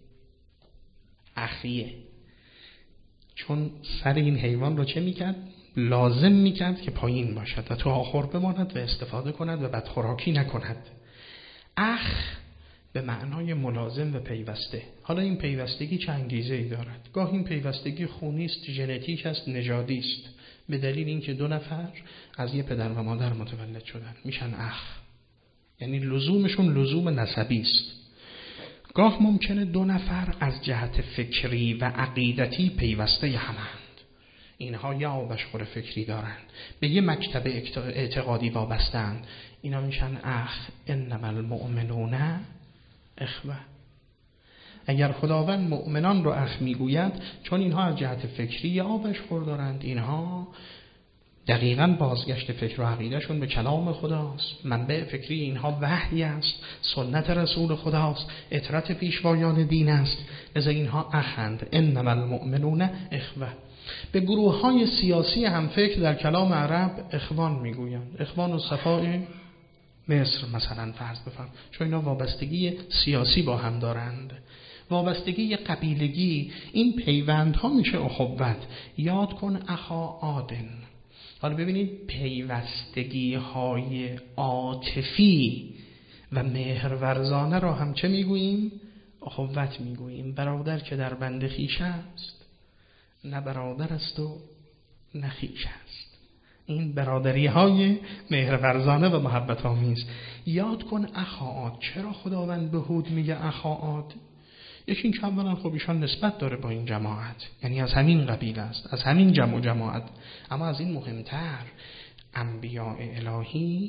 اخیه، چون سر این حیوان رو چه میکرد؟ لازم میکرد که پایین باشد و تو آخر بماند و استفاده کند و بدخوراکی نکند. اخ به معنای ملازم و پیوسته. حالا این پیوستگی چه انگیزه‌ای دارد؟ گاه این پیوستگی خونی است، ژنتیک است، نژادی است، به دلیل اینکه دو نفر از یه پدر و مادر متولد شدن میشن اخ، یعنی لزومشون لزوم نسبی است. گاه ممکنه دو نفر از جهت فکری و عقیدتی پیوسته همند، اینها یا آبشخور فکری دارند، به یه مکتب اعتقادی وابستند، اینا میشن اخ. انما المؤمنون اخوه. اگر خداوند مؤمنان رو اخ میگوید چون اینها از جهت فکری آبشخور دارند، اینها دقیقاً بازگشت فکر و عقیدهشون به کلام خداست، منبع فکری اینها وحی است، سنت رسول خداست، اطرت پیشوایان دین است، لذا اینها اخند. انما المؤمنون اخوه. به گروه های سیاسی هم فکر در کلام عرب اخوان میگویند. اخوان و صفای مصر مثلا فرض بفرم، چون اینا وابستگی سیاسی با هم دارند، وابستگی قبیلگی. این پیوندها میشه اخوت. یاد کن اخا آدن. حالا ببینید پیوستگی های عاطفی و مهرورزانه را هم چه میگوییم؟ اخوت میگوییم. برادر که در بند خویش است، نه برادر است و نه خویش است. این برادری های مهرورزانه و محبت آمیز. یاد کن اخاعات. چرا خداوند به هود میگه اخاعات؟ یکی این که اولا خب ایشان نسبت داره با این جماعت، یعنی از همین قبیل است، از همین جمع و جماعت. اما از این مهمتر، انبیاء الهی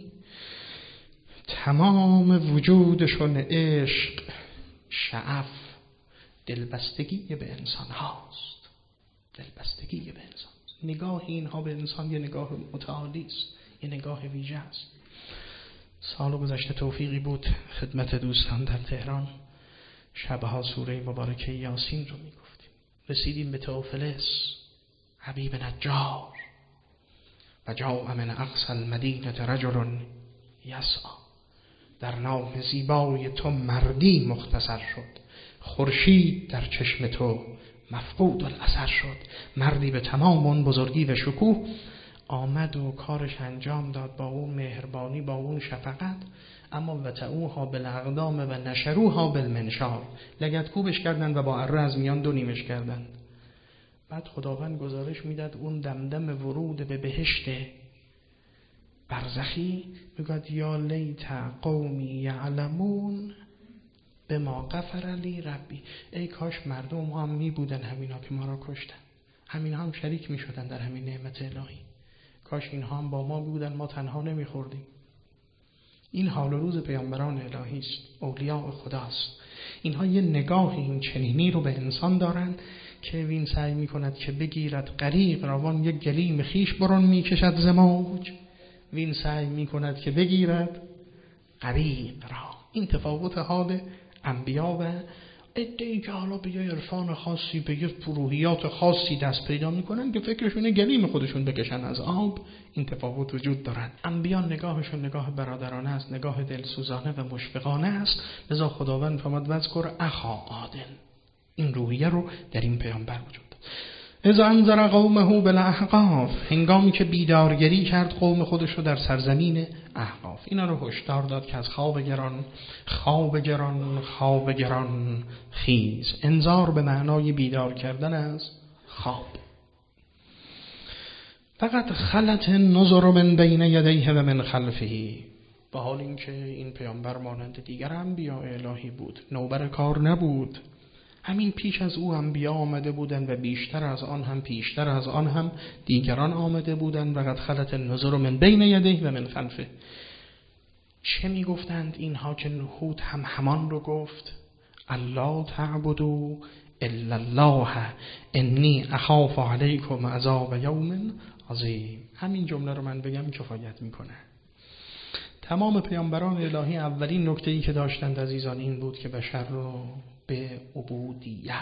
تمام وجودشون عشق، شعف، دلبستگی به انسان هاست. دلبستگی به انسان. نگاه اینها به انسان یه نگاه متعالی است، یه نگاه ویژه است. سال گذشته توفیقی بود خدمت دوستان در تهران، شبها سوره مبارکه یاسین رو میگفتیم. رسیدیم به توفلس حبیب نجار و جاء من اقصی المدینه رجل یسعی. در نام زیبای تو مردی مختصر شد، خورشید در چشم تو مفقود الاثر شد. مردی به تمام اون بزرگی و شکوه آمد و کارش انجام داد با اون مهربانی، با اون شفقت. اما وتعوها بالاقدام و نشروها بالمنشار، لگد کوبش کردن و با اره از میان دو نیمش کردن. بعد خداوند گزارش میداد اون دمدم ورود به بهشت برزخی، میگه یا لیت قومی یعلمون بما غفر لی ربی. ای کاش مردم هم می بودن همینا که ما را کشتن، همین هم شریک می شدن در همین نعمت الهی. کاش اینها هم با ما بودن، ما تنها نمی خوردیم. این حال و روز پیامبران الهی است، اولیاء خداست. اینها یه نگاه این چنینی رو به انسان دارن که وین سعی می کند که بگیرد غریق روان یک گلیم خیش برون می کشد زموج، وین سعی می کند که بگیرد غریق را. این تفاوت حال انبیا و ادعی که حالا به یه عرفان خاصی، به یه فروحیات خاصی دست پیدا میکنن که فکرشونه گلیم خودشون بکشن از آب. این تفاوت وجود دارد. انبیا نگاهشون نگاه برادرانه است، نگاه دلسوزانه و مشفقانه است. لذا خداوند فرمود واذکر اخا عاد. این روحیه رو در این پیامبر وجود داد. اذا انذر قومه بالاحقاف، هنگامی که بیدارگری کرد قوم خودش رو در سرزمین احقاف. اینا رو هشدار داد که از خواب گران خواب گران خواب گران خیز. انذار به معنای بیدار کردن از خواب. فقط خلت نظر من بین یدیه و من خلفه، با حال اینکه این پیامبر مانند دیگر انبیاء الهی بود، نوبر کار نبود. همین پیش از او انبیا آمده بودند و بیشتر از آن هم پیشتر از آن هم دیگران آمده بودند. وقد خلت النظر من بین یدیه و من خلفه. چه می گفتند اینها که هود هم همان رو گفت؟ الله تعبدوا الا الله انی اخاف علیکم عذاب یوم عظیم. همین جمله رو من بگم کفایت میکنه. تمام پیامبران الهی اولین نکته‌ای که داشتند عزیزان این بود که بشر رو به عبودیت،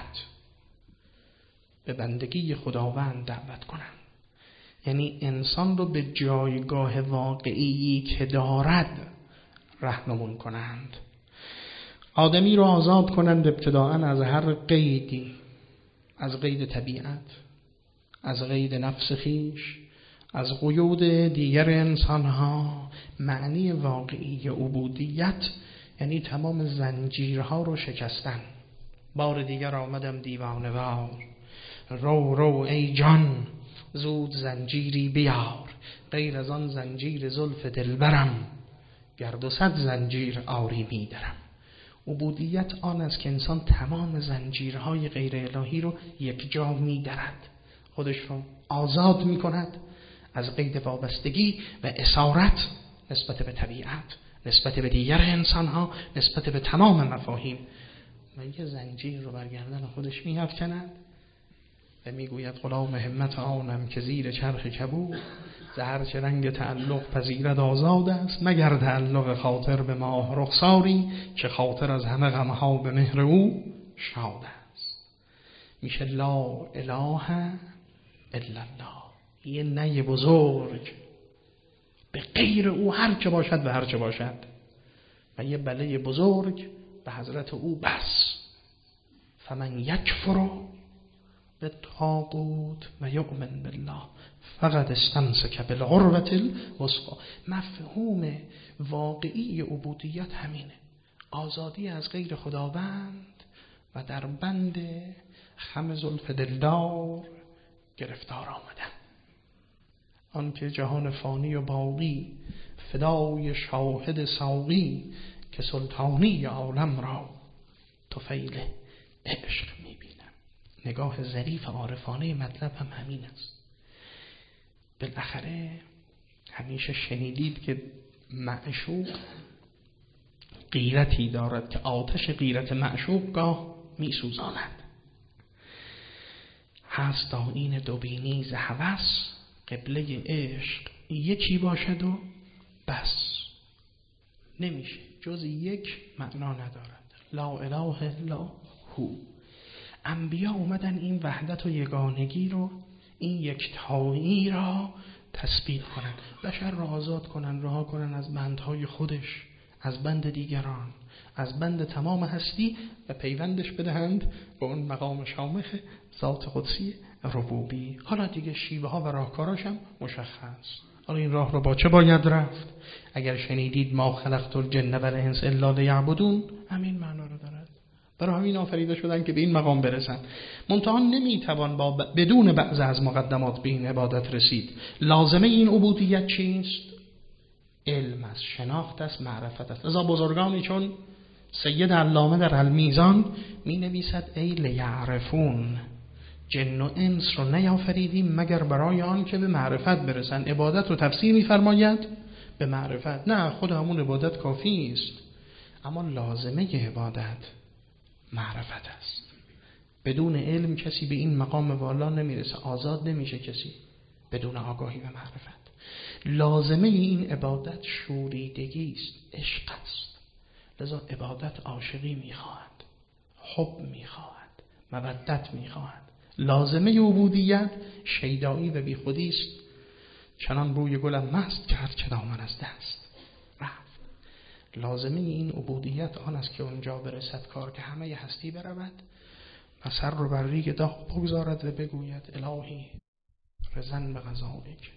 به بندگی خداوند دعوت کنند. یعنی انسان رو به جایگاه واقعی که دارد راهنمون کنند. آدمی رو آزاد کنند ابتداءً از هر قیدی، از قید طبیعت، از قید نفس خیش، از قیود دیگر انسانها. معنی واقعی عبودیت یعنی تمام زنجیرها رو شکستن. بار دیگر آمدم دیوانه وار، رو رو ای جان زود زنجیری بیار. غیر از آن زنجیر زلف دلبرم، گرد و صد زنجیر آری می درم. عبودیت آن است که انسان تمام زنجیرهای غیر الهی رو یک جا می درد، خودش رو آزاد می کند از قید وابستگی و اسارت نسبت به طبیعت، نسبت به دیگر انسانها، نسبت به تمام مفاهیم. و یه زنجیر رو برگردن خودش می افکند و می گوید غلام همت آنم که زیر چرخ کبود، زهر چه رنگ تعلق پذیرد آزاد است. مگر تعلق خاطر به ماه رخساری، که خاطر از همه غمها به مهر او شاد است. میشه لا اله الا الله، یه نی بزرگ به غیر او هر چه باشد و هر چه باشد، و یه بله بزرگ به حضرت او بس. فمن یکفر به طاغوت و یؤمن بالله فقد استمسک بالعروة الوثقی. مفهوم واقعی عبودیت همینه، آزادی از غیر خداوند و در بند خم زلف دلدار گرفتار آمدن. آن که جهان فانی و باقی فدای شاهد ساقی، که سلطانی عالم را طفیل عشق میبینم. نگاه ظریف عارفانه مطلب هم همین است. بالاخره همیشه شنیدید که معشوق غیرتی دارد که آتش غیرت معشوق گاه میسوزاند. هست آیین دوبینی ز هوس، قبله عشق یکی باشد و بس. نمیشه، جز یک معنا ندارد. لا اله الا هو. انبیا اومدن این وحدت و یگانگی رو، این یکتایی را تثبیت کنن، بشر را آزاد کنن، رها کنن از بندهای خودش، از بند دیگران، از بند تمام هستی، و پیوندش بدهند به اون مقام شامخ ذات قدسی ربوبی. حالا دیگه شیوه ها و راهکاراش هم مشخص. حالا این راه رو با چه باید رفت؟ اگر شنیدید ما خلقت الجن والانس الا لیعبدون، همین معنا رو دارد. برای همین آفریده شدن که به این مقام برسن. منتها نمیتوان با ب... بدون بعض از مقدمات به این عبادت رسید. لازمه این عبودیت چیست؟ علم است، شناخت است، معرفت است. لذا بزرگانی چون سید علامه در المیزان می نویسد ای لیعرفون، جن و انس رو نیافریدیم مگر برای آن که به معرفت برسن. عبادت رو تفسیر می فرماید به معرفت. نه، خود همون عبادت کافی است، اما لازمه عبادت معرفت است. بدون علم کسی به این مقام والا نمیرسه، آزاد نمیشه کسی بدون آگاهی و معرفت. لازمه این عبادت شوریدگی است، عشق است. لذا عبادت عاشقی میخواهد، حب میخواهد، مودت میخواهد. لازمه عبودیت شیدایی و بی خودی است. چنان بوی گلم مست کرد که دامن از دست رفت. لازمه این عبودیت آن است که اونجا برسد کار که همه هستی برود و سر رو بر ریگ داغ بگذارد و بگوید الهی رضا به قضائک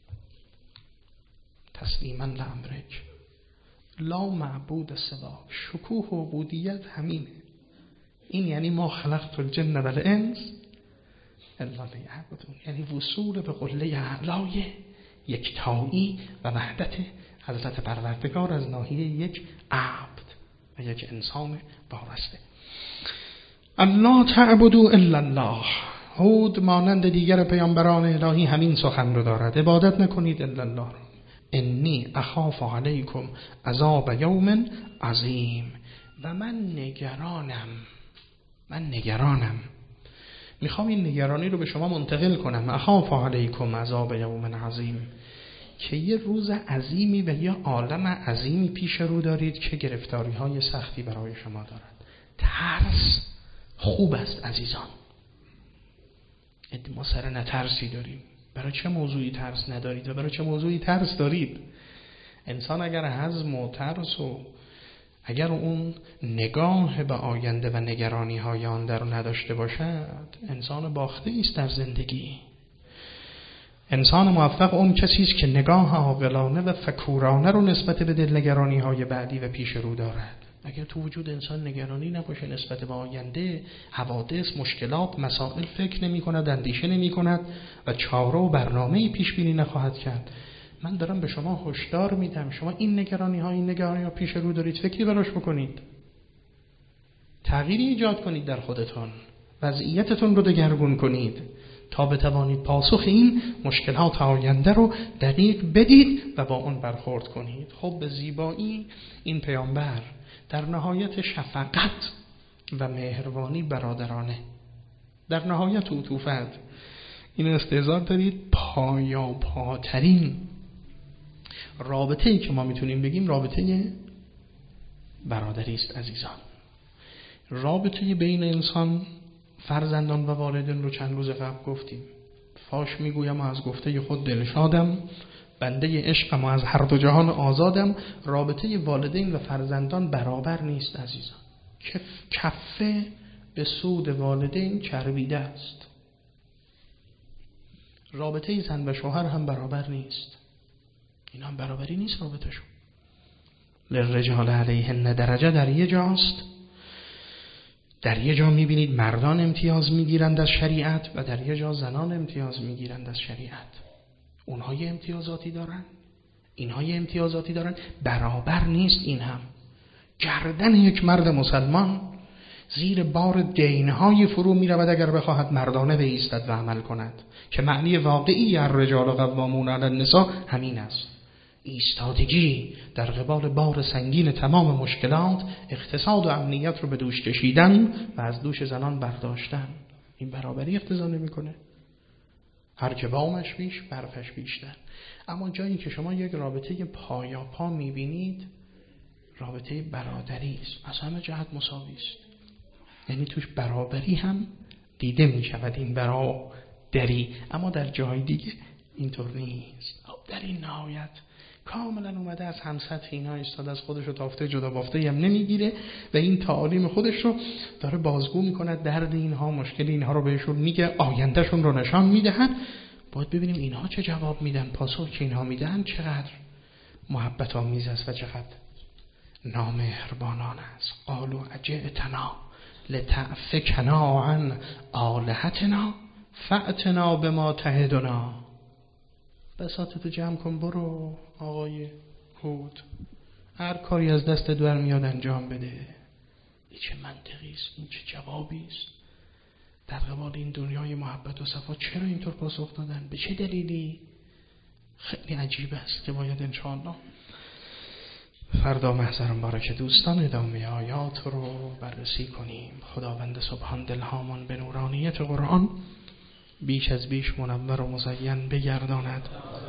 تسلیما لامرک لا معبود سواک. شکوه و عبودیت همینه. این یعنی ما خلقت الجن والانس الا لیعبدون، یعنی وصول به قله اعلای یکتایی و وحدت حضرت پروردگار از ناحیه یک عبد و یک انسان وابسته. الله تعبدوا الا الله. هود مانند دیگر پیامبران الهی همین سخن رو دارد، عبادت نکنید الا الله. انی اخاف علیکم عذاب یوم عظیم. و من نگرانم، من نگرانم میخوام این نگرانی رو به شما منتقل کنم. اخاف علیکم عذاب یوم عظیم، که یه روز عظیمی و یه عالم عظیمی پیش رو دارید که گرفتاری های سختی برای شما دارد. ترس خوب است عزیزان. ما سر نترسی داریم. برای چه موضوعی ترس ندارید و برای چه موضوعی ترس دارید؟ انسان اگر حزم و ترس و اگر اون نگاه به آینده و نگرانی های آن در نداشته باشد، انسان باخته است در زندگی. انسان موفق اون کسی است که نگاه عاقلانه و فکورانه رو نسبت به دلنگرانی های بعدی و پیش رو دارد. اگر تو وجود انسان نگرانی نباشه نسبت به آینده، حوادث، مشکلات، مسائل فکر نمی کند، اندیشه نمی کند و چاره و برنامه‌ای پیش بینی نخواهد کرد. من دارم به شما هشدار میدم، شما این نگرانی ها این نگرانی ها پیش رو دارید، فکری براش بکنید، تغییری ایجاد کنید در خودتون، وضعیتتون رو دگرگون کنید تا بتوانید پاسخ این مشکلات آینده رو دقیق بدید و با اون برخورد کنید. خب به زیبایی این پیامبر در نهایت شفقت و مهربانی برادرانه، در نهایت عطوفت، این استعذار دارید پایاپاترین رابطه‌ای که ما میتونیم بگیم رابطه برادری است عزیزان. رابطه بین انسان، فرزندان و والدین رو چند روز قبل گفتیم. فاش میگویم و از گفته خود دلشادم، بنده عشقم و از هر دو جهان آزادم. رابطه والدین و فرزندان برابر نیست عزیزان. کف کفه به سود والدین چربیده است. رابطه زن و شوهر هم برابر نیست. این هم برابری نیست رابطه‌شون. للرجال علیهن درجه در یه جاست. در یه جا میبینید مردان امتیاز میگیرند از شریعت و در یه جا زنان امتیاز میگیرند از شریعت. اونها یه امتیازاتی دارن، اینها یه امتیازاتی دارن، برابر نیست. این هم گردن یک مرد مسلمان زیر بار دینهای فرو میرود اگر بخواهد مردانه بایستد و عمل کند، که معنی واقعی الرجال قوامون علی النساء همین است. ایستادگی در قبال بار سنگین تمام مشکلات، اقتصاد و امنیت رو به دوش کشیدن و از دوش زنان برداشتن. این برابری اقتضا نمی‌کنه. هر که بامش بیش برفش بیشتر. اما جایی که شما یک رابطه پایا پا می‌بینید، رابطه برادری است، از همه جهت مساوی است. یعنی توش برابری هم دیده می‌شود، این برادری، اما در جای دیگه اینطور نیست. در این نهایت کاملا اومده از همسط اینا ایستاده، از خودش رو تافته جدا بافته هم نمیگیره و این تعالیم خودش رو داره بازگو میکنه، درد اینها، مشکل اینها رو بهشون میگه، آیندهشون رو نشان میدهن. باید ببینیم اینها چه جواب میدن، پاسخ که اینها میدن چقدر محبت آمیز است و چقدر نامهربانانه است. قالوا اجئتنا لتأفکنا عن آلهتنا فأتنا بما تعدنا. بساطتو جمع کن، برو آقای هود، هر کاری از دست در میاد انجام بده. این چه منطقی است، این چه جوابی است در قبال این دنیای محبت و صفا؟ چرا اینطور پاسخ دادن؟ به چه دلیلی؟ خیلی عجیب است که باید انشاءالله فردا محضر مبارک دوستان ادامه آیات رو بررسی کنیم. خداوند سبحان دلهامان به نورانیت قرآن بیش از بیش منور و مزین بگرداند،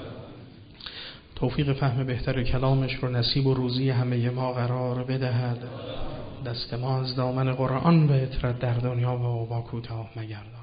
توفیق فهم بهتر کلامش رو نصیب و روزی همه ما قرار بدهد، دست ما از دامن قرآن به اطرت در دنیا و عقبا کوتاه مگرداند.